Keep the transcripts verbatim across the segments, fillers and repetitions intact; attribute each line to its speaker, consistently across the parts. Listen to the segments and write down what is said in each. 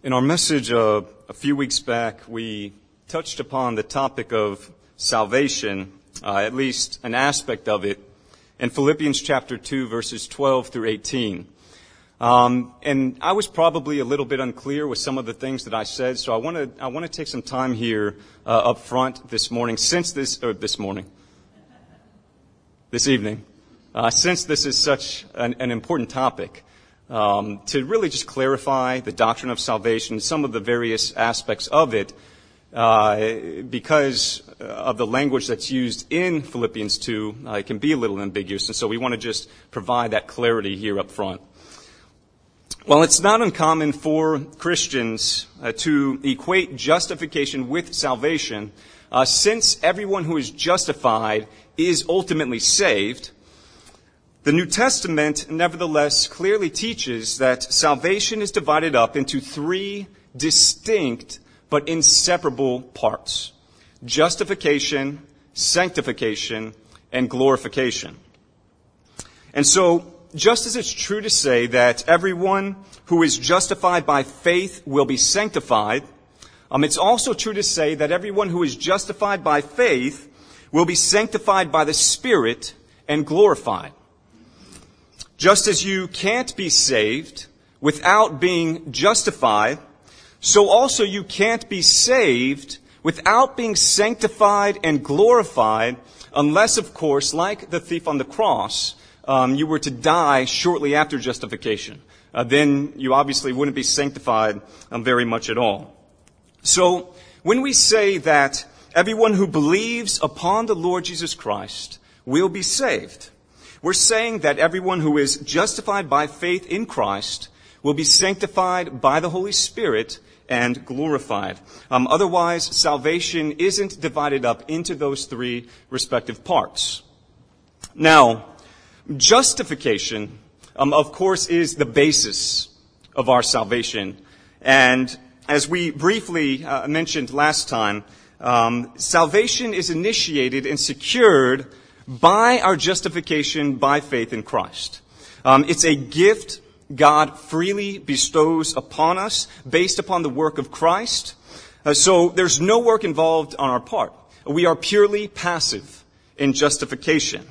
Speaker 1: In our message uh, a few weeks back, we touched upon the topic of salvation, uh, at least an aspect of it, in Philippians chapter two, verses twelve through eighteen. Um, and I was probably a little bit unclear with some of the things that I said, so I want to I want to take some time here uh, up front this morning, since this or this morning, this evening, uh, since this is such an, an important topic. Um, to really just clarify the doctrine of salvation, some of the various aspects of it, uh, because of the language that's used in Philippians two, uh, it can be a little ambiguous, and so we want to just provide that clarity here up front. Well, it's not uncommon for Christians uh, to equate justification with salvation, uh, since everyone who is justified is ultimately saved. The New Testament, nevertheless, clearly teaches that salvation is divided up into three distinct but inseparable parts: justification, sanctification, and glorification. And so, just as it's true to say that everyone who is justified by faith will be sanctified, um, it's also true to say that everyone who is justified by faith will be sanctified by the Spirit and glorified. Just as you can't be saved without being justified, so also you can't be saved without being sanctified and glorified, unless, of course, like the thief on the cross, um, you were to die shortly after justification. Uh, then you obviously wouldn't be sanctified um, very much at all. So when we say that everyone who believes upon the Lord Jesus Christ will be saved, we're saying that everyone who is justified by faith in Christ will be sanctified by the Holy Spirit and glorified. Um, otherwise, salvation isn't divided up into those three respective parts. Now, justification, um, of course, is the basis of our salvation. And as we briefly uh, mentioned last time, um, salvation is initiated and secured by our justification by faith in Christ. Um, it's a gift God freely bestows upon us based upon the work of Christ. Uh, so there's no work involved on our part. We are purely passive in justification.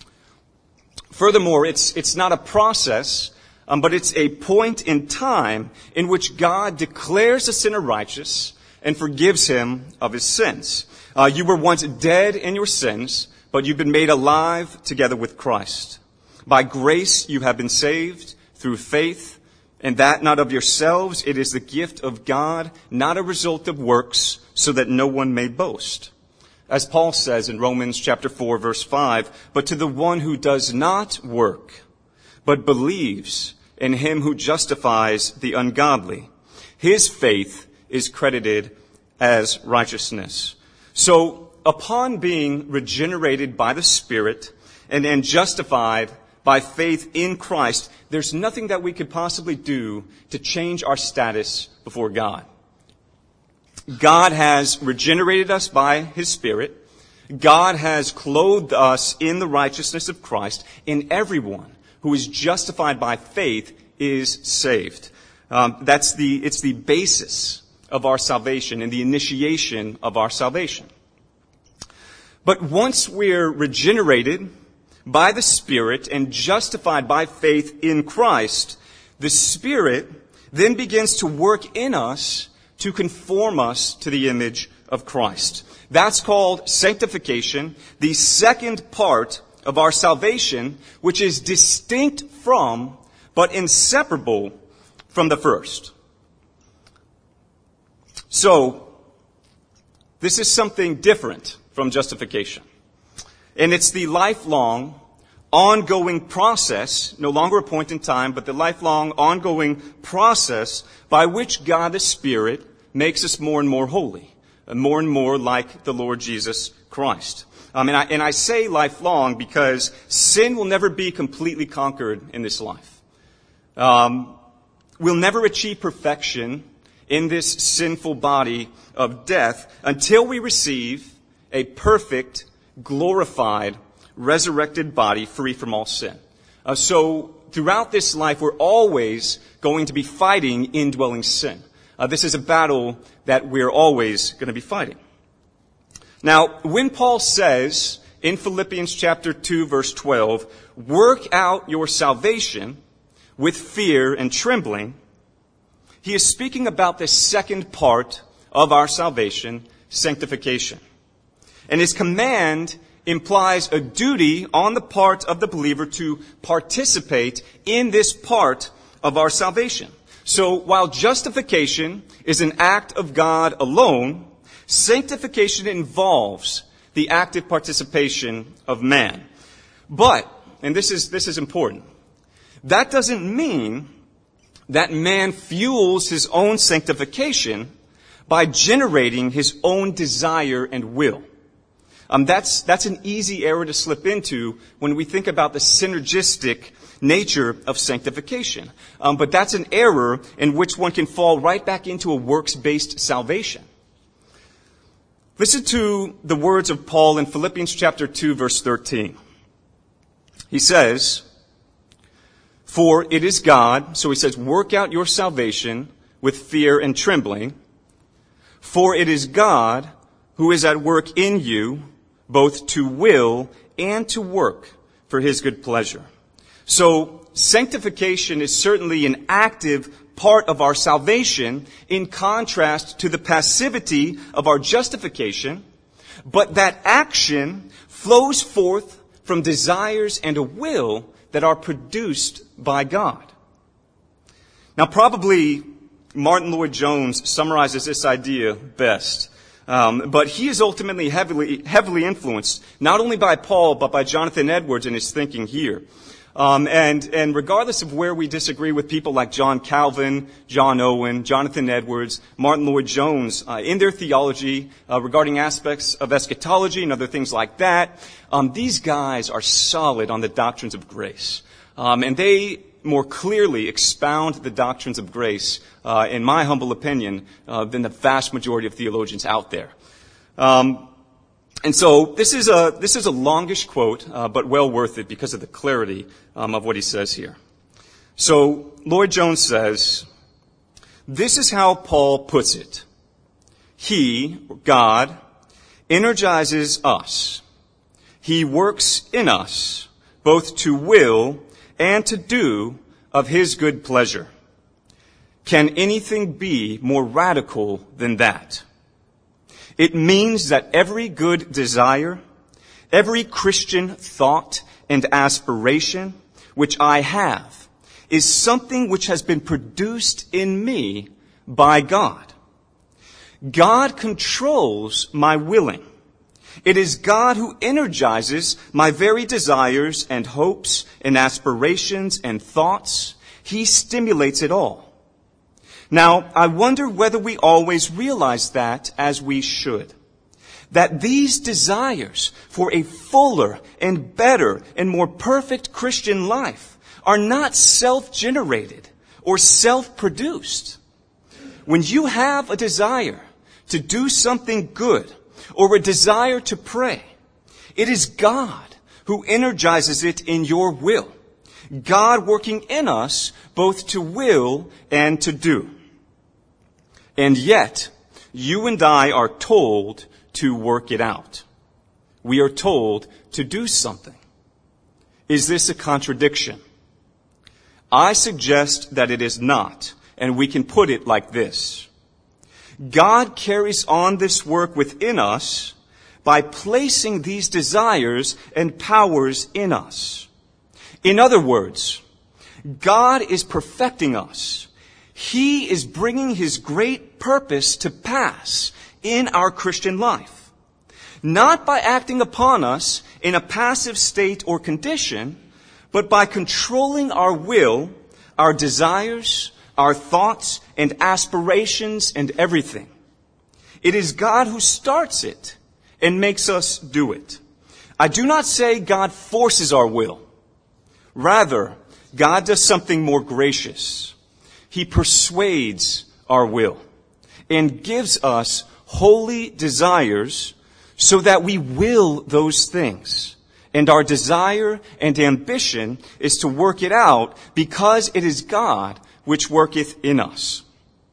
Speaker 1: Furthermore, it's it's not a process, um, but it's a point in time in which God declares a sinner righteous and forgives him of his sins. Uh, you were once dead in your sins, but you've been made alive together with Christ. By grace you have been saved through faith, and that not of yourselves. It is the gift of God, not a result of works, so that no one may boast. As Paul says in Romans chapter four, verse five, but to the one who does not work, but believes in him who justifies the ungodly, his faith is credited as righteousness. So, upon being regenerated by the Spirit and, and justified by faith in Christ, there's nothing that we could possibly do to change our status before God. God has regenerated us by His Spirit. God has clothed us in the righteousness of Christ, and everyone who is justified by faith is saved. Um, that's the, it's the basis of our salvation and the initiation of our salvation. But once we're regenerated by the Spirit and justified by faith in Christ, the Spirit then begins to work in us to conform us to the image of Christ. That's called sanctification, the second part of our salvation, which is distinct from, but inseparable from the first. So, this is something different from justification. And it's the lifelong, ongoing process, no longer a point in time, but the lifelong, ongoing process by which God the Spirit makes us more and more holy, and more and more like the Lord Jesus Christ. Um, and, I, and I say lifelong because sin will never be completely conquered in this life. Um, we'll never achieve perfection in this sinful body of death until we receive a perfect, glorified, resurrected body free from all sin. Uh, so throughout this life, we're always going to be fighting indwelling sin. Uh, this is a battle that we're always going to be fighting. Now, when Paul says in Philippians chapter two, verse twelve, work out your salvation with fear and trembling, he is speaking about the second part of our salvation, sanctification. And his command implies a duty on the part of the believer to participate in this part of our salvation. So while justification is an act of God alone, sanctification involves the active participation of man. But, and this is, this is important, that doesn't mean that man fuels his own sanctification by generating his own desire and will. Um, that's, that's an easy error to slip into when we think about the synergistic nature of sanctification. Um, but that's an error in which one can fall right back into a works-based salvation. Listen to the words of Paul in Philippians chapter two, verse thirteen. He says, for it is God, so he says, work out your salvation with fear and trembling, for it is God who is at work in you, both to will and to work for his good pleasure. So sanctification is certainly an active part of our salvation in contrast to the passivity of our justification, but that action flows forth from desires and a will that are produced by God. Now, probably Martin Lloyd-Jones summarizes this idea best. Um, but he is ultimately heavily, heavily influenced, not only by Paul, but by Jonathan Edwards in his thinking here. Um, and, and regardless of where we disagree with people like John Calvin, John Owen, Jonathan Edwards, Martin Lloyd-Jones, uh, in their theology, uh, regarding aspects of eschatology and other things like that, um, these guys are solid on the doctrines of grace. Um, and they more clearly expound the doctrines of grace, uh, in my humble opinion, uh, than the vast majority of theologians out there. Um, and so this is a this is a longish quote, uh, but well worth it because of the clarity um, of what he says here. So Lloyd-Jones says, this is how Paul puts it. He, God, energizes us. He works in us, both to will and to do of his good pleasure. Can anything be more radical than that? It means that every good desire, every Christian thought and aspiration which I have is something which has been produced in me by God. God controls my willing. It is God who energizes my very desires and hopes and aspirations and thoughts. He stimulates it all. Now, I wonder whether we always realize that as we should. That these desires for a fuller and better and more perfect Christian life are not self-generated or self-produced. When you have a desire to do something good, or a desire to pray, it is God who energizes it in your will. God working in us both to will and to do. And yet, you and I are told to work it out. We are told to do something. Is this a contradiction? I suggest that it is not, and we can put it like this. God carries on this work within us by placing these desires and powers in us. In other words, God is perfecting us. He is bringing his great purpose to pass in our Christian life. Not by acting upon us in a passive state or condition, but by controlling our will, our desires, our thoughts and aspirations and everything. It is God who starts it and makes us do it. I do not say God forces our will. Rather, God does something more gracious. He persuades our will and gives us holy desires so that we will those things. And our desire and ambition is to work it out because it is God which worketh in us.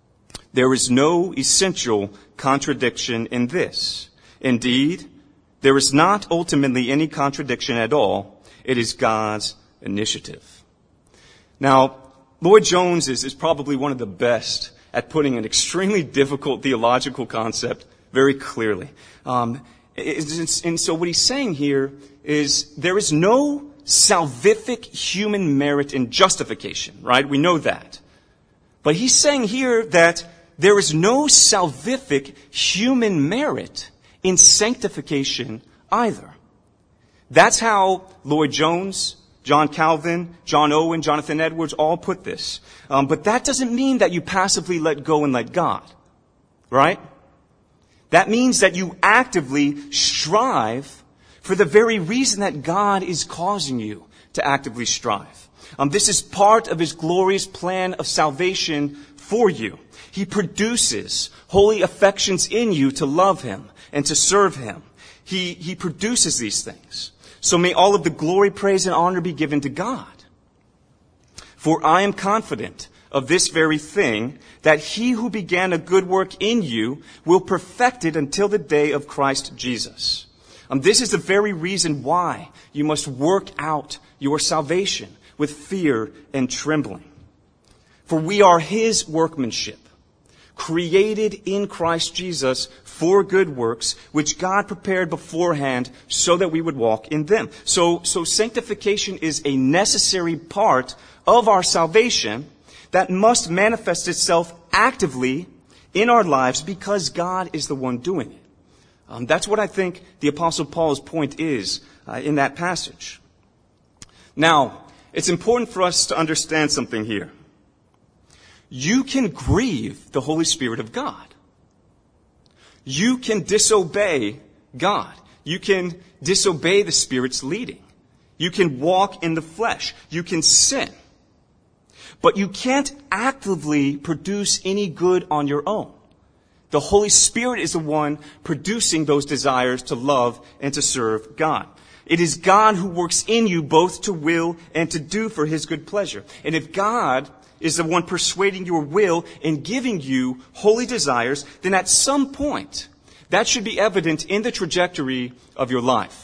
Speaker 1: There is no essential contradiction in this. Indeed, there is not ultimately any contradiction at all. It is God's initiative. Now, Lloyd Jones is, is probably one of the best at putting an extremely difficult theological concept very clearly. Um, and so what he's saying here is there is no salvific human merit in justification, right? We know that. But he's saying here that there is no salvific human merit in sanctification either. That's how Lloyd Jones, John Calvin, John Owen, Jonathan Edwards all put this. Um, but that doesn't mean that you passively let go and let God, right? That means that you actively strive for the very reason that God is causing you to actively strive. Um, this is part of His glorious plan of salvation for you. He produces holy affections in you to love Him and to serve Him. He, he produces these things. So may all of the glory, praise, and honor be given to God. For I am confident of this very thing, that He who began a good work in you will perfect it until the day of Christ Jesus. Um, this is the very reason why you must work out your salvation with fear and trembling. For we are His workmanship, created in Christ Jesus for good works, which God prepared beforehand so that we would walk in them. So, so sanctification is a necessary part of our salvation that must manifest itself actively in our lives because God is the one doing it. Um, that's what I think the Apostle Paul's point is uh, in that passage. Now, it's important for us to understand something here. You can grieve the Holy Spirit of God. You can disobey God. You can disobey the Spirit's leading. You can walk in the flesh. You can sin. But you can't actively produce any good on your own. The Holy Spirit is the one producing those desires to love and to serve God. It is God who works in you both to will and to do for His good pleasure. And if God is the one persuading your will and giving you holy desires, then at some point, that should be evident in the trajectory of your life.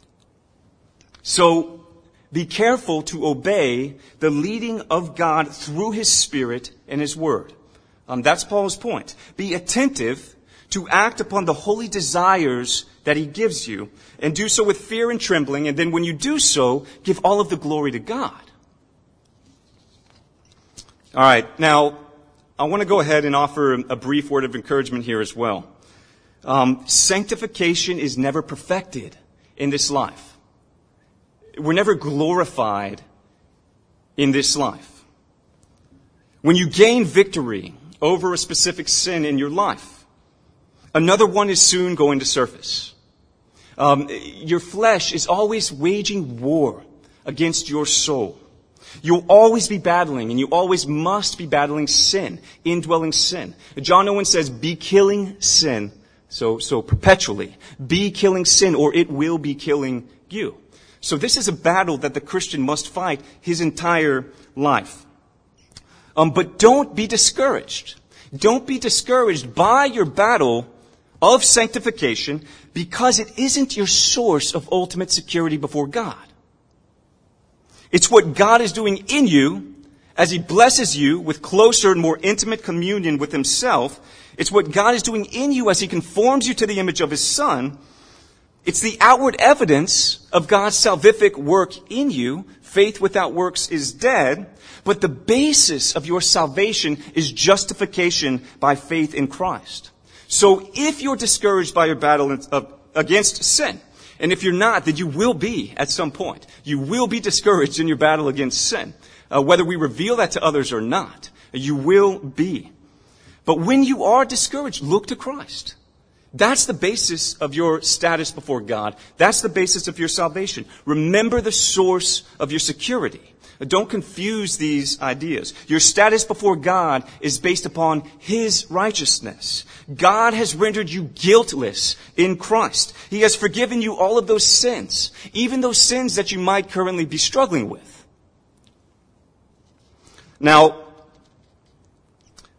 Speaker 1: So, be careful to obey the leading of God through His Spirit and His Word. Um, that's Paul's point. Be attentive to act upon the holy desires that He gives you, and do so with fear and trembling, and then when you do so, give all of the glory to God. All right, now, I want to go ahead and offer a brief word of encouragement here as well. Um, sanctification is never perfected in this life. We're never glorified in this life. When you gain victory over a specific sin in your life, another one is soon going to surface. Um, your flesh is always waging war against your soul. You'll always be battling, and you always must be battling sin, indwelling sin. John Owen says, be killing sin, so, so perpetually. Be killing sin, or it will be killing you. So this is a battle that the Christian must fight his entire life. Um, but don't be discouraged. Don't be discouraged by your battle of sanctification because it isn't your source of ultimate security before God. It's what God is doing in you as He blesses you with closer and more intimate communion with Himself. It's what God is doing in you as He conforms you to the image of His Son. It's the outward evidence of God's salvific work in you. Faith without works is dead. But the basis of your salvation is justification by faith in Christ. So if you're discouraged by your battle against sin, and if you're not, then you will be at some point. You will be discouraged in your battle against sin. Uh, whether we reveal that to others or not, you will be. But when you are discouraged, look to Christ. That's the basis of your status before God. That's the basis of your salvation. Remember the source of your security. Don't confuse these ideas. Your status before God is based upon His righteousness. God has rendered you guiltless in Christ. He has forgiven you all of those sins, even those sins that you might currently be struggling with. Now,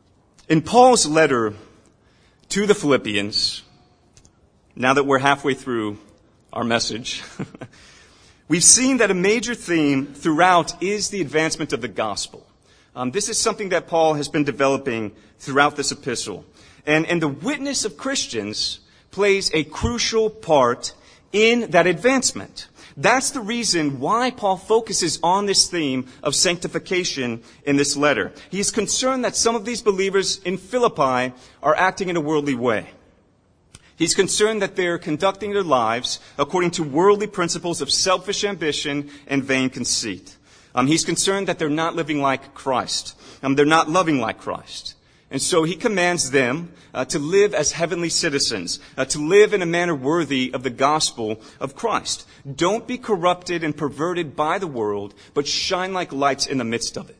Speaker 1: In Paul's letter to the Philippians, now that we're halfway through our message, we've seen that a major theme throughout is the advancement of the gospel. Um, this is something that Paul has been developing throughout this epistle. And, and the witness of Christians plays a crucial part in that advancement. That's the reason why Paul focuses on this theme of sanctification in this letter. He is concerned that some of these believers in Philippi are acting in a worldly way. He's concerned that they're conducting their lives according to worldly principles of selfish ambition and vain conceit. Um, he's concerned that they're not living like Christ. Um, they're not loving like Christ. And so he commands them uh, to live as heavenly citizens, uh, to live in a manner worthy of the gospel of Christ. Don't be corrupted and perverted by the world, but shine like lights in the midst of it.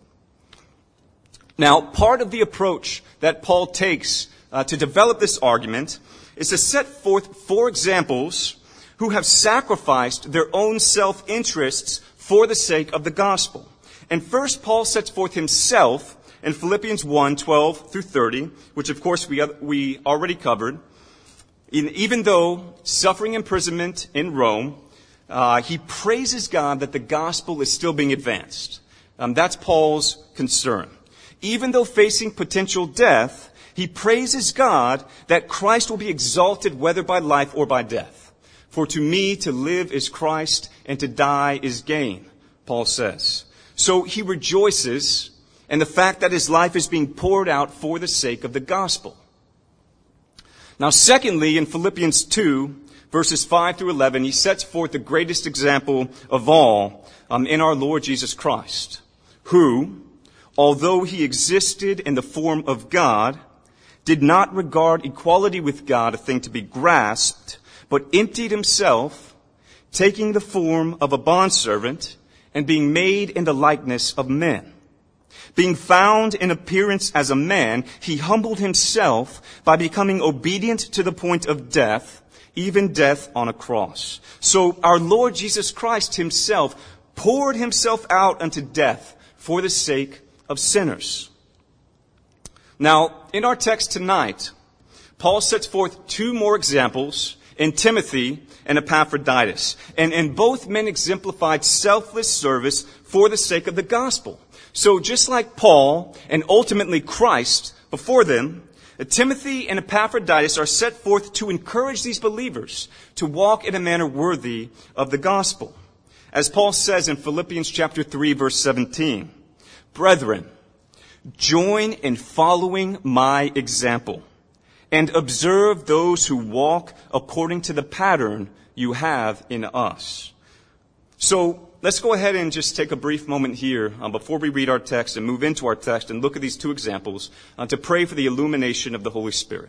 Speaker 1: Now, part of the approach that Paul takes uh, to develop this argument is to set forth four examples who have sacrificed their own self-interests for the sake of the gospel. And first, Paul sets forth himself in Philippians one, twelve through thirty, which of course we we already covered. In, even though suffering imprisonment in Rome, uh, he praises God that the gospel is still being advanced. Um, that's Paul's concern. Even though facing potential death, he praises God that Christ will be exalted whether by life or by death. For to me to live is Christ, and to die is gain, Paul says. So he rejoices in the fact that his life is being poured out for the sake of the gospel. Now, secondly, in Philippians two, verses five through eleven, he sets forth the greatest example of all um, in our Lord Jesus Christ, who, although he existed in the form of God, did not regard equality with God a thing to be grasped, but emptied himself, taking the form of a bondservant and being made in the likeness of men. Being found in appearance as a man, he humbled himself by becoming obedient to the point of death, even death on a cross. So our Lord Jesus Christ himself poured himself out unto death for the sake of sinners. Now, in our text tonight, Paul sets forth two more examples in Timothy and Epaphroditus. And, and both men exemplified selfless service for the sake of the gospel. So just like Paul and ultimately Christ before them, Timothy and Epaphroditus are set forth to encourage these believers to walk in a manner worthy of the gospel. As Paul says in Philippians chapter three, verse seventeen, "Brethren, join in following my example and observe those who walk according to the pattern you have in us." So let's go ahead and just take a brief moment here um, before we read our text and move into our text and look at these two examples uh, to pray for the illumination of the Holy Spirit.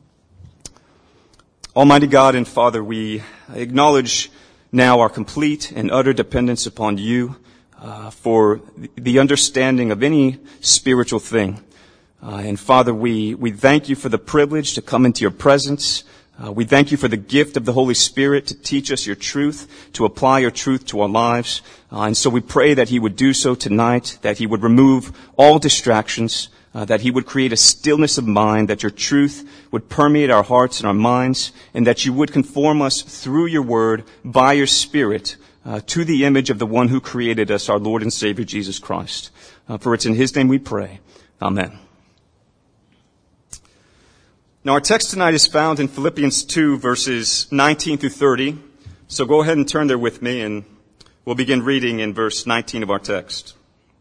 Speaker 1: Almighty God and Father, we acknowledge now our complete and utter dependence upon you uh, for the understanding of any spiritual thing. Uh, and Father, we, we thank you for the privilege to come into your presence. Uh, we thank you for the gift of the Holy Spirit to teach us your truth, to apply your truth to our lives. Uh, and so we pray that he would do so tonight, that he would remove all distractions, uh, that he would create a stillness of mind, that your truth would permeate our hearts and our minds, and that you would conform us through your word by your Spirit uh, to the image of the one who created us, our Lord and Savior, Jesus Christ. Uh, for it's in his name we pray. Amen. Now, our text tonight is found in Philippians two, verses nineteen through thirty. So go ahead and turn there with me, and we'll begin reading in verse nineteen of our text.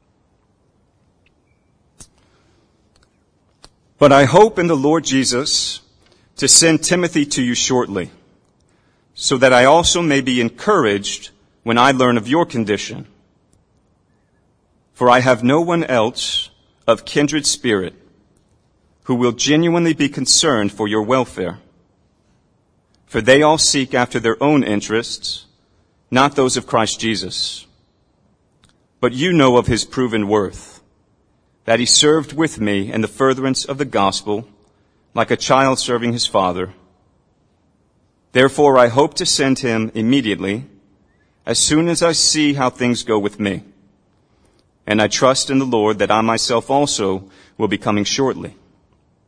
Speaker 1: "But I hope in the Lord Jesus to send Timothy to you shortly, so that I also may be encouraged when I learn of your condition. For I have no one else of kindred spirit who will genuinely be concerned for your welfare. For they all seek after their own interests, not those of Christ Jesus. But you know of his proven worth, that he served with me in the furtherance of the gospel, like a child serving his father. Therefore I hope to send him immediately, as soon as I see how things go with me. And I trust in the Lord that I myself also will be coming shortly.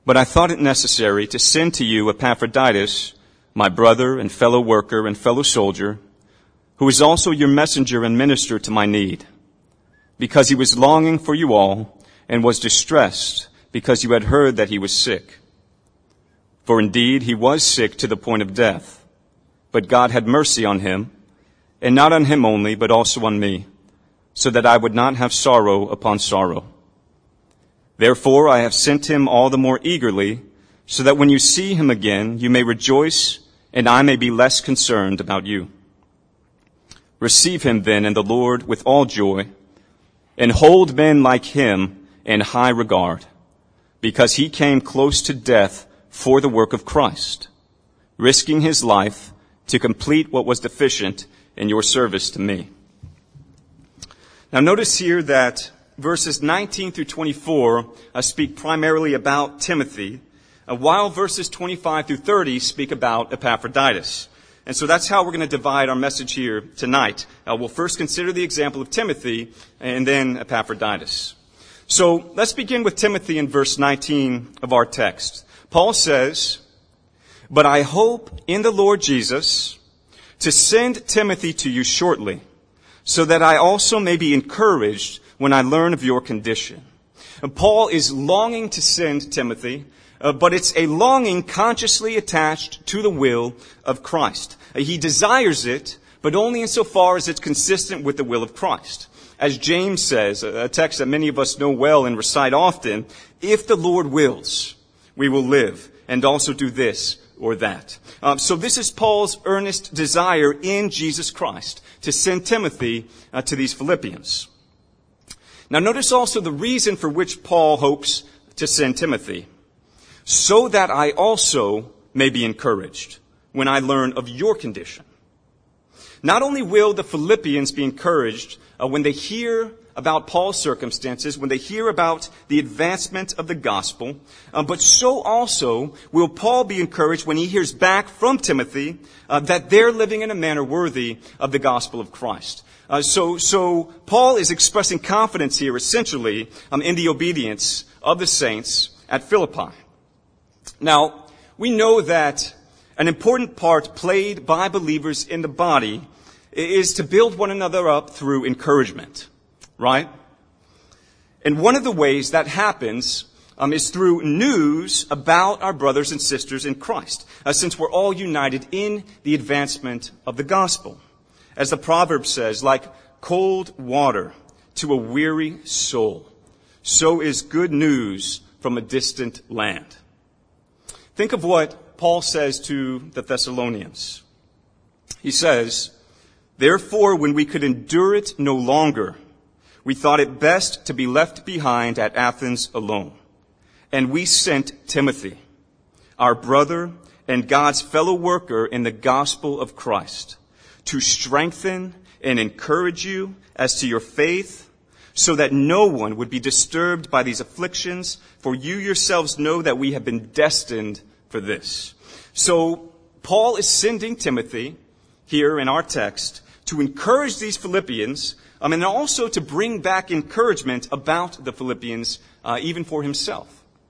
Speaker 1: But I thought it necessary to send to you Epaphroditus, my brother and fellow worker and fellow soldier, who is also your messenger and minister to my need, because he was longing for you all and was distressed because you had heard that he was sick. For indeed he was sick to the point of death, but God had mercy on him, and not on him only, but also on me, so that I would not have sorrow upon sorrow. Therefore I have sent him all the more eagerly, so that when you see him again, you may rejoice, and I may be less concerned about you. Receive him then in the Lord with all joy, and hold men like him in high regard, because he came close to death for the work of Christ, risking his life to complete what was deficient in your service to me. Now notice here that verses nineteen through twenty-four uh, speak primarily about Timothy, uh, while verses twenty-five through thirty speak about Epaphroditus. And so that's how we're going to divide our message here tonight. Uh, we'll first consider the example of Timothy and then Epaphroditus. So let's begin with Timothy in verse nineteen of our text. Paul says, "But I hope in the Lord Jesus to send Timothy to you shortly, so that I also may be encouraged when I learn of your condition." And Paul is longing to send Timothy, uh, but it's a longing consciously attached to the will of Christ. Uh, he desires it, but only insofar as it's consistent with the will of Christ. As James says, a text that many of us know well and recite often, if the Lord wills, we will live and also do this or that. Um, so this is Paul's earnest desire in Jesus Christ, to send Timothy uh, to these Philippians. Now notice also the reason for which Paul hopes to send Timothy. So that I also may be encouraged when I learn of your condition. Not only will the Philippians be encouraged uh, when they hear about Paul's circumstances, when they hear about the advancement of the gospel, uh, but so also will Paul be encouraged when he hears back from Timothy uh, that they're living in a manner worthy of the gospel of Christ. Uh, so, so Paul is expressing confidence here, essentially, um, in the obedience of the saints at Philippi. Now, we know that an important part played by believers in the body is to build one another up through encouragement. Right? And one of the ways that happens um, is through news about our brothers and sisters in Christ, uh, since we're all united in the advancement of the gospel. As the proverb says, like cold water to a weary soul, so is good news from a distant land. Think of what Paul says to the Thessalonians. He says, "Therefore, when we could endure it no longer, we thought it best to be left behind at Athens alone. And we sent Timothy, our brother and God's fellow worker in the gospel of Christ, to strengthen and encourage you as to your faith, so that no one would be disturbed by these afflictions, for you yourselves know that we have been destined for this." So Paul is sending Timothy here in our text to encourage these Philippians, Um, and also to bring back encouragement about the Philippians, uh, even for himself.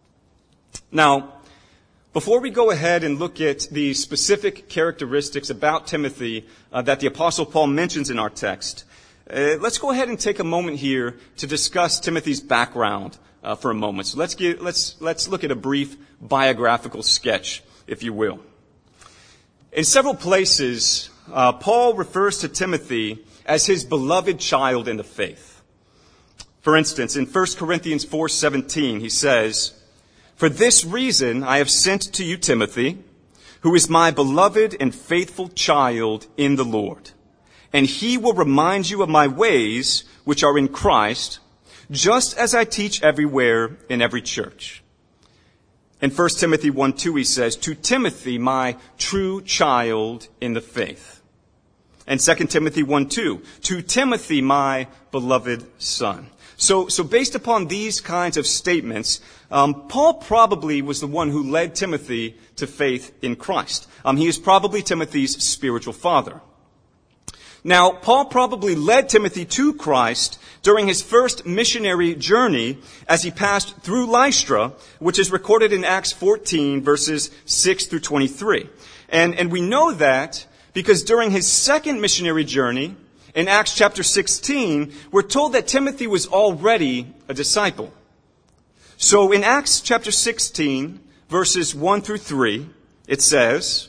Speaker 1: Now, before we go ahead and look at the specific characteristics about Timothy uh, that the Apostle Paul mentions in our text, uh, let's go ahead and take a moment here to discuss Timothy's background uh, for a moment. So let's get, let's let's look at a brief biographical sketch, if you will. In several places, uh, Paul refers to Timothy as his beloved child in the faith. For instance, in First Corinthians four seventeen, he says, "For this reason I have sent to you Timothy, who is my beloved and faithful child in the Lord. And he will remind you of my ways, which are in Christ, just as I teach everywhere in every church." In First Timothy one two, he says, "To Timothy, my true child in the faith." And Second Timothy one two, "To Timothy, my beloved son." So, so based upon these kinds of statements, um, Paul probably was the one who led Timothy to faith in Christ. Um, he is probably Timothy's spiritual father. Now, Paul probably led Timothy to Christ during his first missionary journey as he passed through Lystra, which is recorded in Acts fourteen, verses six through twenty-three. And, and we know that because during his second missionary journey, in Acts chapter sixteen, we're told that Timothy was already a disciple. So in Acts chapter sixteen, verses one through three, it says,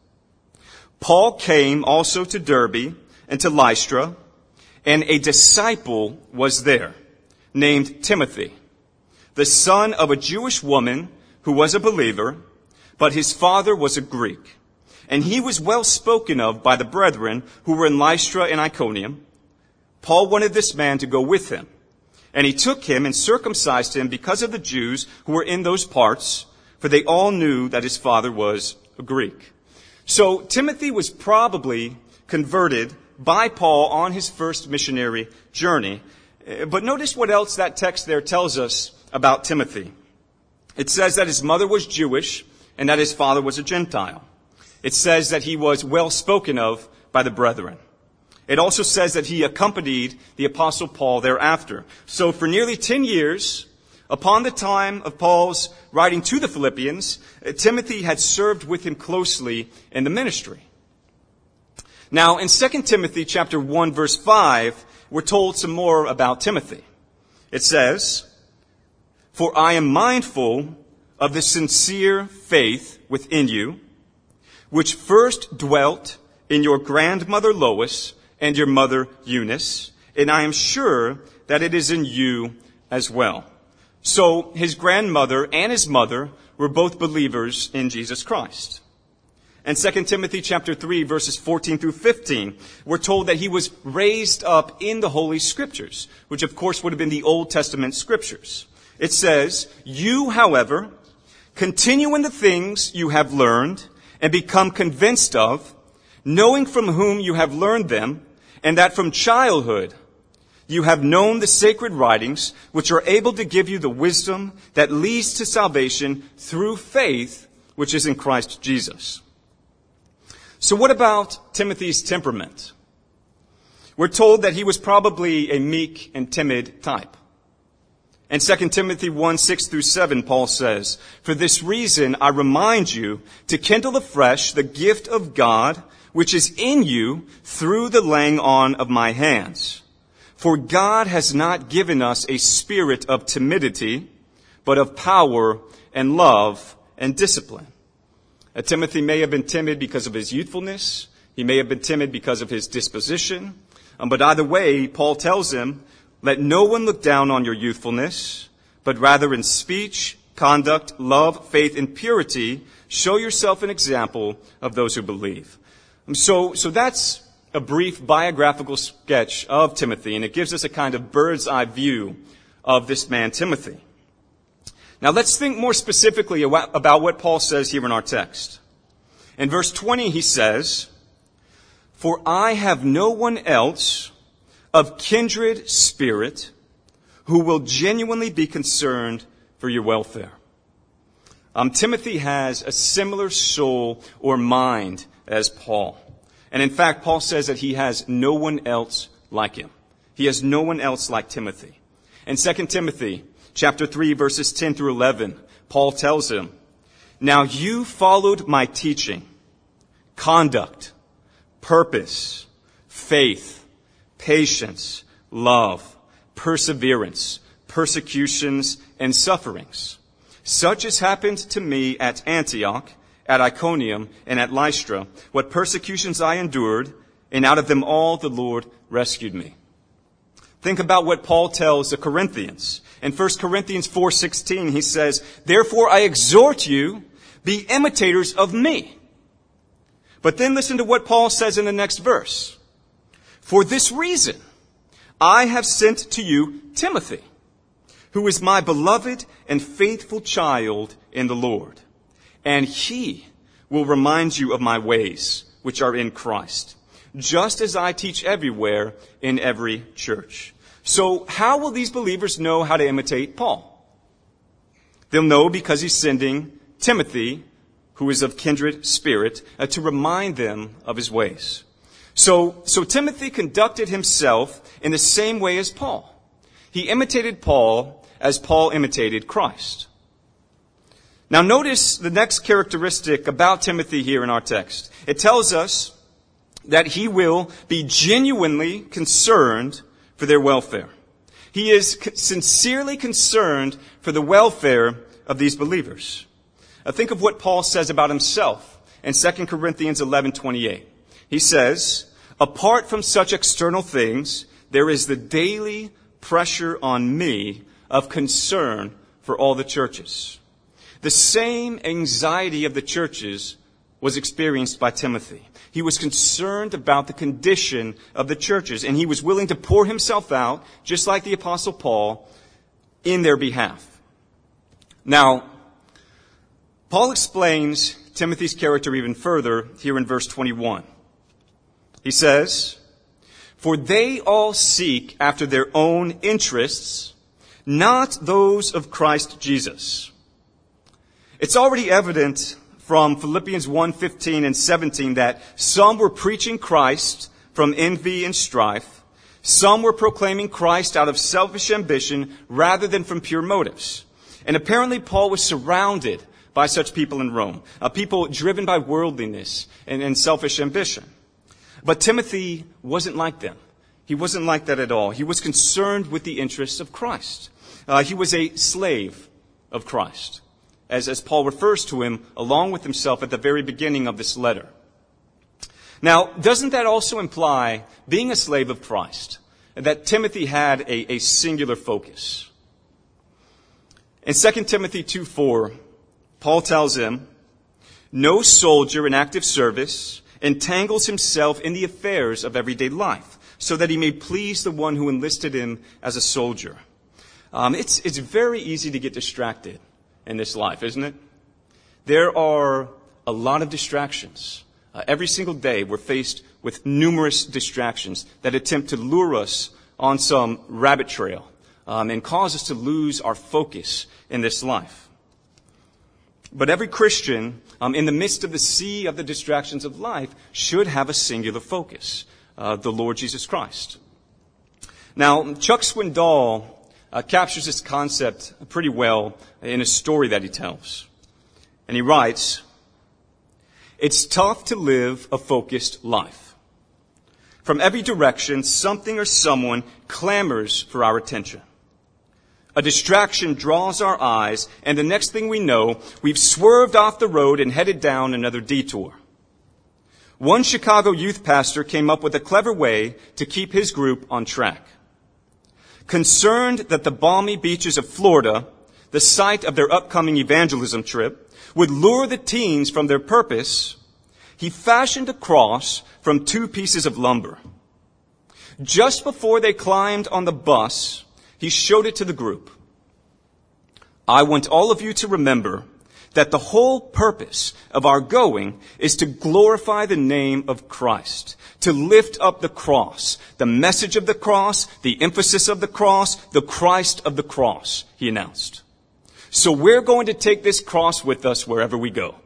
Speaker 1: Paul came also to Derbe and to Lystra, and a disciple was there, named Timothy, the son of a Jewish woman who was a believer, but his father was a Greek. And he was well spoken of by the brethren who were in Lystra and Iconium. Paul wanted this man to go with him, and he took him and circumcised him because of the Jews who were in those parts, for they all knew that his father was a Greek. So Timothy was probably converted by Paul on his first missionary journey. But notice what else that text there tells us about Timothy. It says that his mother was Jewish and that his father was a Gentile. It says that he was well spoken of by the brethren. It also says that he accompanied the Apostle Paul thereafter. So for nearly ten years, upon the time of Paul's writing to the Philippians, Timothy had served with him closely in the ministry. Now, in Second Timothy chapter one, verse five, we're told some more about Timothy. It says, For I am mindful of the sincere faith within you, which first dwelt in your grandmother Lois and your mother Eunice, and I am sure that it is in you as well. So his grandmother and his mother were both believers in Jesus Christ. And Second Timothy chapter three, verses fourteen through fifteen, we're told that he was raised up in the Holy Scriptures, which of course would have been the Old Testament Scriptures. It says, You, however, continue in the things you have learned and become convinced of, knowing from whom you have learned them, and that from childhood you have known the sacred writings, which are able to give you the wisdom that leads to salvation through faith, which is in Christ Jesus. So what about Timothy's temperament? We're told that he was probably a meek and timid type. In Second Timothy one, six through seven, Paul says, For this reason I remind you to kindle afresh the gift of God, which is in you through the laying on of my hands. For God has not given us a spirit of timidity, but of power and love and discipline. Uh, Timothy may have been timid because of his youthfulness. He may have been timid because of his disposition. Um, but either way, Paul tells him, Let no one look down on your youthfulness, but rather in speech, conduct, love, faith, and purity, show yourself an example of those who believe. Um, so, so that's a brief biographical sketch of Timothy, and it gives us a kind of bird's eye view of this man, Timothy. Now let's think more specifically about what Paul says here in our text. In verse twenty, he says, For I have no one else of kindred spirit who will genuinely be concerned for your welfare. Um, Timothy has a similar soul or mind as Paul. And in fact, Paul says that he has no one else like him. He has no one else like Timothy. In Second Timothy chapter three, verses ten through eleven, Paul tells him, Now you followed my teaching, conduct, purpose, faith, patience, love, perseverance, persecutions, and sufferings, such as happened to me at Antioch, at Iconium, and at Lystra, what persecutions I endured, and out of them all the Lord rescued me. Think about what Paul tells the Corinthians. In First Corinthians four sixteen, he says, Therefore I exhort you, be imitators of me. But then listen to what Paul says in the next verse. For this reason, I have sent to you Timothy, who is my beloved and faithful child in the Lord. And he will remind you of my ways, which are in Christ, just as I teach everywhere in every church. So how will these believers know how to imitate Paul? They'll know because he's sending Timothy, who is of kindred spirit, uh, to remind them of his ways. So, so Timothy conducted himself in the same way as Paul. He imitated Paul as Paul imitated Christ. Now notice the next characteristic about Timothy here in our text. It tells us that he will be genuinely concerned for their welfare. He is sincerely concerned for the welfare of these believers. Now think of what Paul says about himself in Second Corinthians eleven twenty-eight. He says, apart from such external things, there is the daily pressure on me of concern for all the churches. The same anxiety of the churches was experienced by Timothy. He was concerned about the condition of the churches, and he was willing to pour himself out, just like the Apostle Paul, in their behalf. Now, Paul explains Timothy's character even further here in verse twenty-one. He says, for they all seek after their own interests, not those of Christ Jesus. It's already evident from Philippians one fifteen and seventeen that some were preaching Christ from envy and strife. Some were proclaiming Christ out of selfish ambition rather than from pure motives. And apparently Paul was surrounded by such people in Rome, uh, people driven by worldliness and, and selfish ambition. But Timothy wasn't like them. He wasn't like that at all. He was concerned with the interests of Christ. Uh, he was a slave of Christ, as, as Paul refers to him along with himself at the very beginning of this letter. Now, doesn't that also imply, being a slave of Christ, that Timothy had a, a singular focus? In Second Timothy two four, Paul tells him, no soldier in active service entangles himself in the affairs of everyday life, so that he may please the one who enlisted him as a soldier. Um, it's, it's very easy to get distracted in this life, isn't it? There are a lot of distractions. Uh, every single day we're faced with numerous distractions that attempt to lure us on some rabbit trail um, and cause us to lose our focus in this life. But every Christian, um, in the midst of the sea of the distractions of life, should have a singular focus, uh, the Lord Jesus Christ. Now, Chuck Swindoll uh, captures this concept pretty well in a story that he tells. And he writes, it's tough to live a focused life. From every direction, something or someone clamors for our attention. A distraction draws our eyes, and the next thing we know, we've swerved off the road and headed down another detour. One Chicago youth pastor came up with a clever way to keep his group on track. Concerned that the balmy beaches of Florida, the site of their upcoming evangelism trip, would lure the teens from their purpose, he fashioned a cross from two pieces of lumber. Just before they climbed on the bus, he showed it to the group. I want all of you to remember that the whole purpose of our going is to glorify the name of Christ, to lift up the cross, the message of the cross, the emphasis of the cross, the Christ of the cross, he announced. So we're going to take this cross with us wherever we go.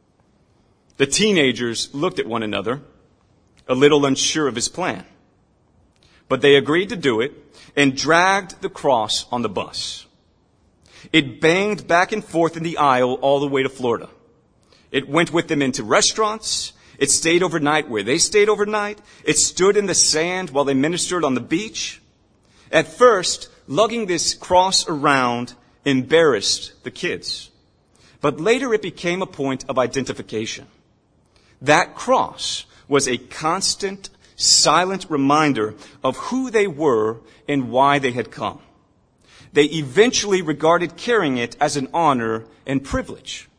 Speaker 1: The teenagers looked at one another, a little unsure of his plan. But they agreed to do it and dragged the cross on the bus. It banged back and forth in the aisle all the way to Florida. It went with them into restaurants. It stayed overnight where they stayed overnight. It stood in the sand while they ministered on the beach. At first, lugging this cross around embarrassed the kids. But later it became a point of identification. That cross was a constant, silent reminder of who they were and why they had come. They eventually regarded carrying it as an honor and privilege.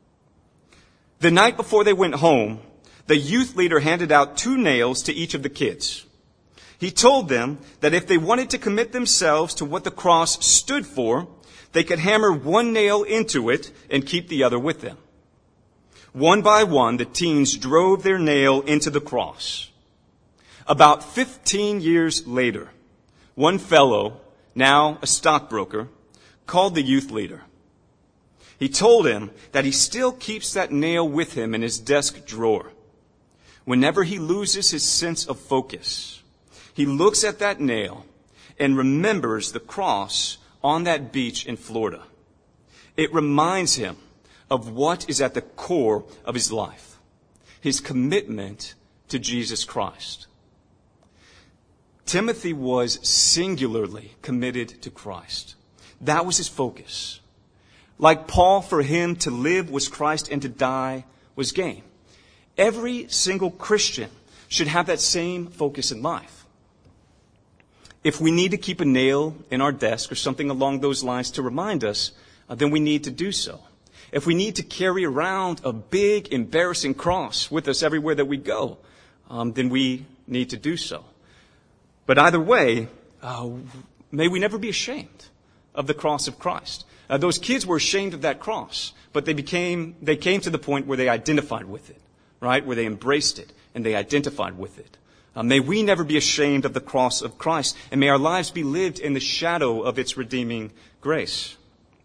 Speaker 1: The night before they went home, the youth leader handed out two nails to each of the kids. He told them that if they wanted to commit themselves to what the cross stood for, they could hammer one nail into it and keep the other with them. One by one, the teens drove their nail into the cross. About fifteen years later, one fellow, now a stockbroker, called the youth leader. He told him that he still keeps that nail with him in his desk drawer. whenever he loses his sense of focus, he looks at that nail and remembers the cross on that beach in Florida. It reminds him of what is at the core of his life, his commitment to Jesus Christ. Timothy was singularly committed to Christ. That was his focus. Like Paul, for him to live was Christ and to die was gain. Every single Christian should have that same focus in life. If we need to keep a nail in our desk or something along those lines to remind us, uh, then we need to do so. If we need to carry around a big, embarrassing cross with us everywhere that we go, um, then we need to do so. But either way, uh, may we never be ashamed of the cross of Christ. Uh, those kids were ashamed of that cross, but they became, they came to the point where they identified with it, right? Where they embraced it and they identified with it. Uh, may we never be ashamed of the cross of Christ, and may our lives be lived in the shadow of its redeeming grace.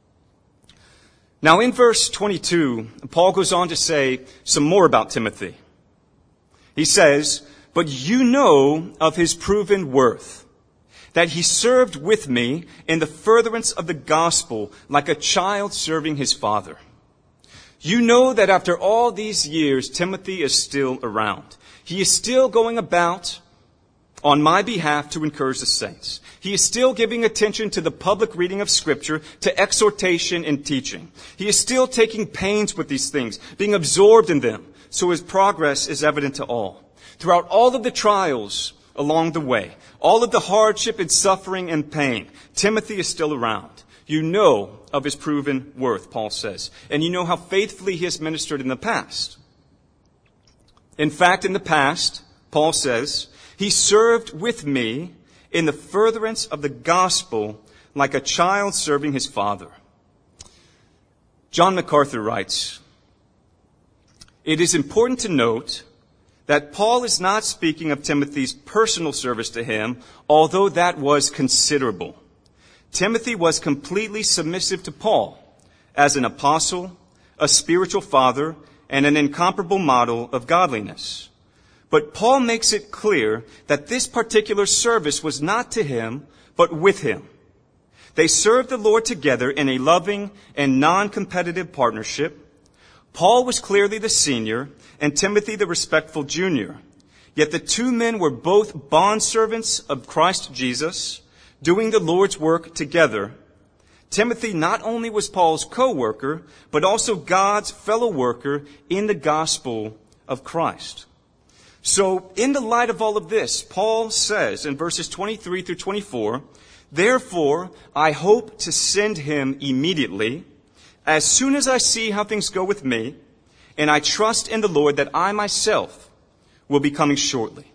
Speaker 1: Now in verse twenty-two, Paul goes on to say some more about Timothy. He says, "But you know of his proven worth, that he served with me in the furtherance of the gospel like a child serving his father. You know that after all these years, Timothy is still around. He is still going about on my behalf to encourage the saints. He is still giving attention to the public reading of Scripture, to exhortation and teaching. He is still taking pains with these things, being absorbed in them, so his progress is evident to all. Throughout all of the trials along the way, all of the hardship and suffering and pain, Timothy is still around. You know of his proven worth," Paul says, "and you know how faithfully he has ministered in the past. In fact, in the past," Paul says, "he served with me in the furtherance of the gospel like a child serving his father." John MacArthur writes, "It is important to note that Paul is not speaking of Timothy's personal service to him, although that was considerable. Timothy was completely submissive to Paul as an apostle, a spiritual father, and an incomparable model of godliness. But Paul makes it clear that this particular service was not to him, but with him. They served the Lord together in a loving and non-competitive partnership. Paul was clearly the senior, and Timothy the respectful junior. Yet the two men were both bondservants of Christ Jesus, doing the Lord's work together. Timothy not only was Paul's co-worker, but also God's fellow worker in the gospel of Christ." So, in the light of all of this, Paul says in verses twenty-three through twenty-four, "Therefore, I hope to send him immediately, as soon as I see how things go with me, and I trust in the Lord that I myself will be coming shortly."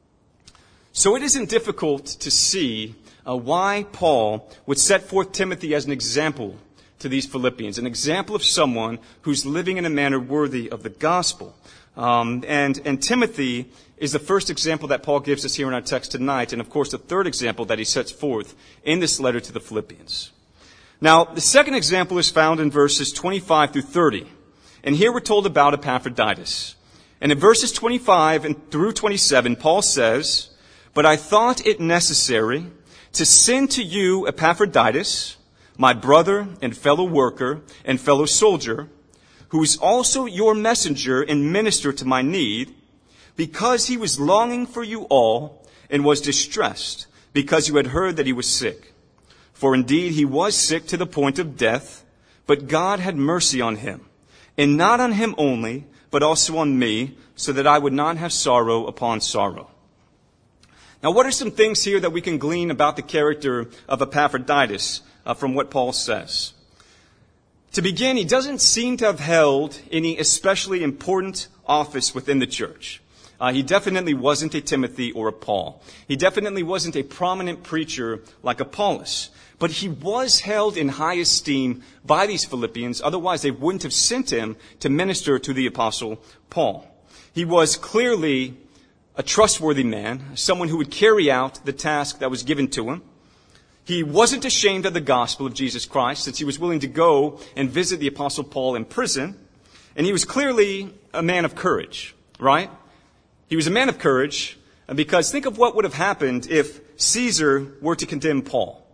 Speaker 1: So it isn't difficult to see uh, why Paul would set forth Timothy as an example to these Philippians, an example of someone who's living in a manner worthy of the gospel. Um, and, and Timothy is the first example that Paul gives us here in our text tonight, and of course the third example that he sets forth in this letter to the Philippians. Now, the second example is found in verses twenty-five through thirty. And here we're told about Epaphroditus. And in verses twenty-five and through twenty-seven, Paul says, "But I thought it necessary to send to you Epaphroditus, my brother and fellow worker and fellow soldier, who is also your messenger and minister to my need, because he was longing for you all and was distressed because you had heard that he was sick. For indeed he was sick to the point of death, but God had mercy on him, and not on him only, but also on me, so that I would not have sorrow upon sorrow." Now, what are some things here that we can glean about the character of Epaphroditus uh, from what Paul says? To begin, he doesn't seem to have held any especially important office within the church. Uh, he definitely wasn't a Timothy or a Paul. He definitely wasn't a prominent preacher like Apollos. But he was held in high esteem by these Philippians, otherwise they wouldn't have sent him to minister to the apostle Paul. He was clearly a trustworthy man, someone who would carry out the task that was given to him. He wasn't ashamed of the gospel of Jesus Christ, since he was willing to go and visit the apostle Paul in prison. And he was clearly a man of courage, right? He was a man of courage, because think of what would have happened if Caesar were to condemn Paul.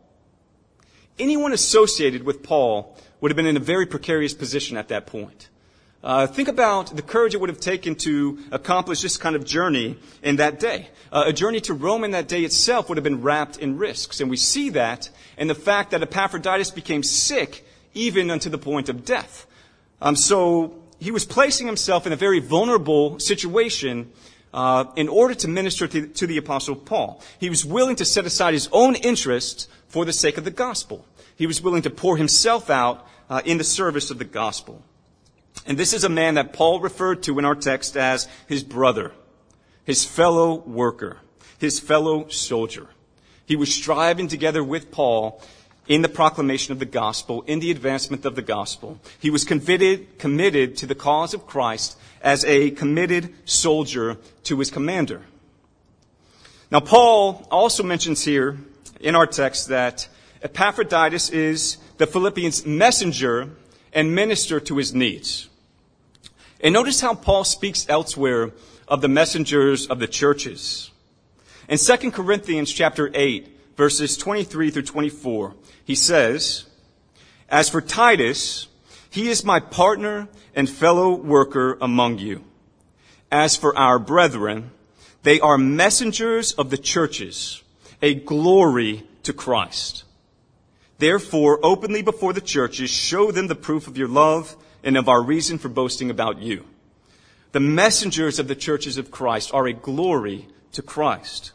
Speaker 1: Anyone associated with Paul would have been in a very precarious position at that point. Uh, think about the courage it would have taken to accomplish this kind of journey in that day. Uh, a journey to Rome in that day itself would have been wrapped in risks. And we see that in the fact that Epaphroditus became sick even unto the point of death. Um, so he was placing himself in a very vulnerable situation uh, in order to minister to, to the Apostle Paul. He was willing to set aside his own interests for the sake of the gospel. He was willing to pour himself out uh, in the service of the gospel. And this is a man that Paul referred to in our text as his brother, his fellow worker, his fellow soldier. He was striving together with Paul in the proclamation of the gospel, in the advancement of the gospel. He was committed, committed to the cause of Christ as a committed soldier to his commander. Now, Paul also mentions here in our text that Epaphroditus is the Philippians' messenger and minister to his needs. And notice how Paul speaks elsewhere of the messengers of the churches. In Second Corinthians chapter eight, verses twenty-three through twenty-four, he says, "As for Titus, he is my partner and fellow worker among you. As for our brethren, they are messengers of the churches, a glory to Christ. Therefore, openly before the churches, show them the proof of your love and of our reason for boasting about you." The messengers of the churches of Christ are a glory to Christ.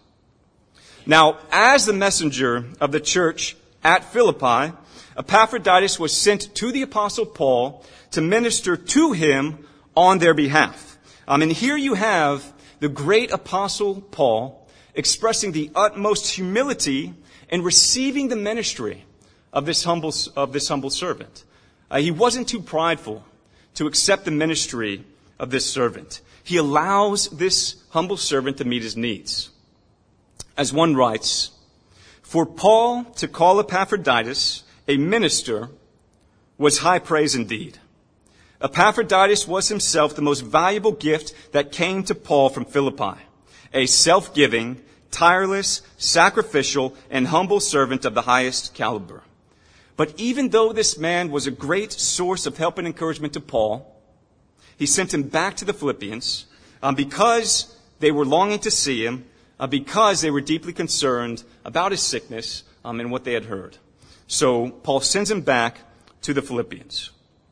Speaker 1: Now, as the messenger of the church at Philippi, Epaphroditus was sent to the Apostle Paul to minister to him on their behalf. Um, and here you have the great Apostle Paul expressing the utmost humility and receiving the ministry of this humble, of this humble servant. Uh, he wasn't too prideful to accept the ministry of this servant. He allows this humble servant to meet his needs. As one writes, "For Paul to call Epaphroditus a minister was high praise indeed. Epaphroditus was himself the most valuable gift that came to Paul from Philippi, a self-giving, tireless, sacrificial, and humble servant of the highest caliber." But even though this man was a great source of help and encouragement to Paul, he sent him back to the Philippians um, because they were longing to see him, uh, because they were deeply concerned about his sickness um, and what they had heard. So Paul sends him back to the Philippians.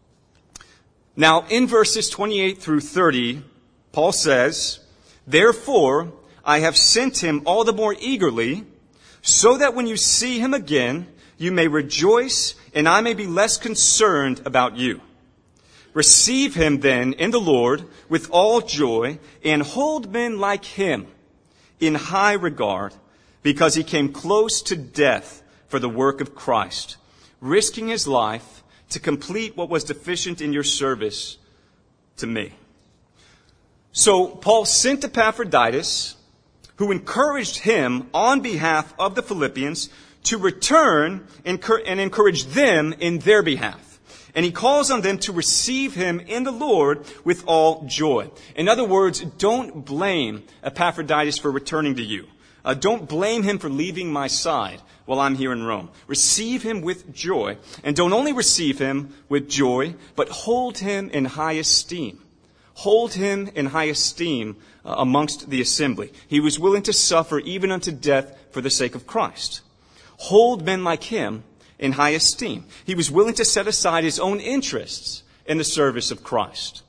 Speaker 1: Now, in verses twenty-eight through thirty, Paul says, "Therefore, I have sent him all the more eagerly, so that when you see him again, you may rejoice, and I may be less concerned about you. Receive him then in the Lord with all joy, and hold men like him in high regard, because he came close to death for the work of Christ, risking his life to complete what was deficient in your service to me." So Paul sent Epaphroditus, who encouraged him on behalf of the Philippians to return and encourage them in their behalf. And he calls on them to receive him in the Lord with all joy. In other words, don't blame Epaphroditus for returning to you. Uh, don't blame him for leaving my side while I'm here in Rome. Receive him with joy. And don't only receive him with joy, but hold him in high esteem. Hold him in high esteem uh, amongst the assembly. He was willing to suffer even unto death for the sake of Christ. Hold men like him in high esteem. He was willing to set aside his own interests in the service of Christ.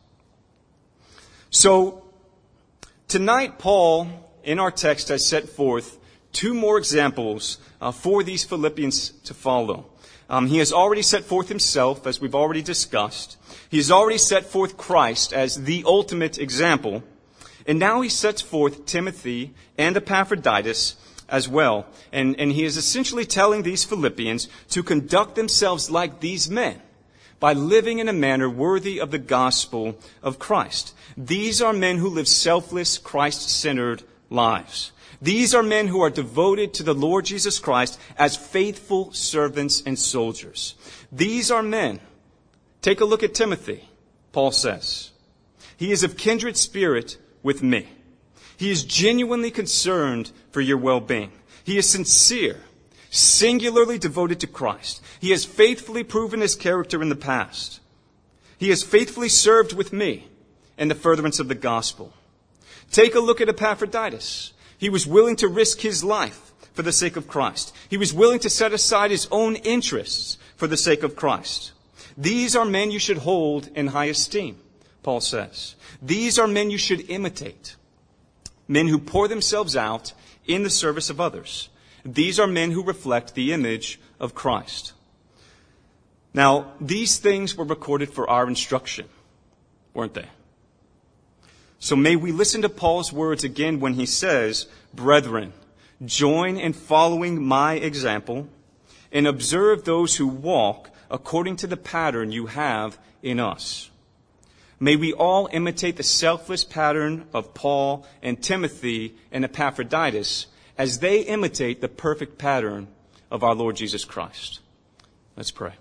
Speaker 1: So, tonight Paul, in our text, has set forth two more examples uh, for these Philippians to follow. Um, he has already set forth himself, as we've already discussed. He has already set forth Christ as the ultimate example. And now he sets forth Timothy and Epaphroditus as well. And, and he is essentially telling these Philippians to conduct themselves like these men by living in a manner worthy of the gospel of Christ. These are men who live selfless, Christ-centered lives. These are men who are devoted to the Lord Jesus Christ as faithful servants and soldiers. These are men. Take a look at Timothy, Paul says. He is of kindred spirit with me. He is genuinely concerned for your well-being. He is sincere, singularly devoted to Christ. He has faithfully proven his character in the past. He has faithfully served with me in the furtherance of the gospel. Take a look at Epaphroditus. He was willing to risk his life for the sake of Christ. He was willing to set aside his own interests for the sake of Christ. These are men you should hold in high esteem, Paul says. These are men you should imitate. Men who pour themselves out in the service of others. These are men who reflect the image of Christ. Now, these things were recorded for our instruction, weren't they? So may we listen to Paul's words again when he says, "Brethren, join in following my example and observe those who walk according to the pattern you have in us." May we all imitate the selfless pattern of Paul and Timothy and Epaphroditus as they imitate the perfect pattern of our Lord Jesus Christ. Let's pray.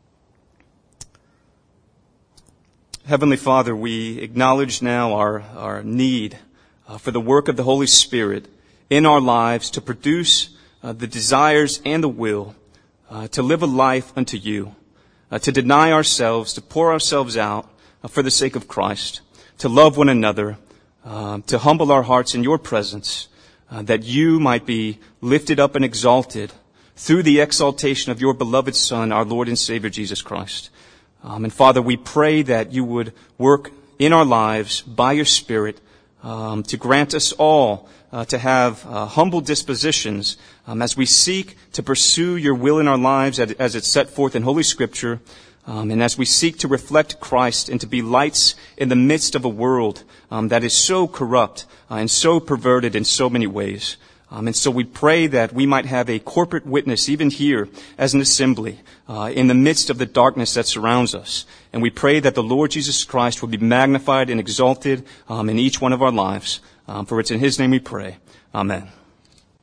Speaker 1: Heavenly Father, we acknowledge now our, our need uh, for the work of the Holy Spirit in our lives to produce uh, the desires and the will uh, to live a life unto you, uh, to deny ourselves, to pour ourselves out uh, for the sake of Christ, to love one another, uh, to humble our hearts in your presence, uh, that you might be lifted up and exalted through the exaltation of your beloved Son, our Lord and Savior, Jesus Christ. Um, and Father, we pray that you would work in our lives by your Spirit um, to grant us all uh, to have uh, humble dispositions um, as we seek to pursue your will in our lives as, as it's set forth in Holy Scripture, um, and as we seek to reflect Christ and to be lights in the midst of a world um, that is so corrupt uh, and so perverted in so many ways. Um, and so we pray that we might have a corporate witness, even here as an assembly, uh, in the midst of the darkness that surrounds us. And we pray that the Lord Jesus Christ will be magnified and exalted um, in each one of our lives. Um, for it's in his name we pray. Amen.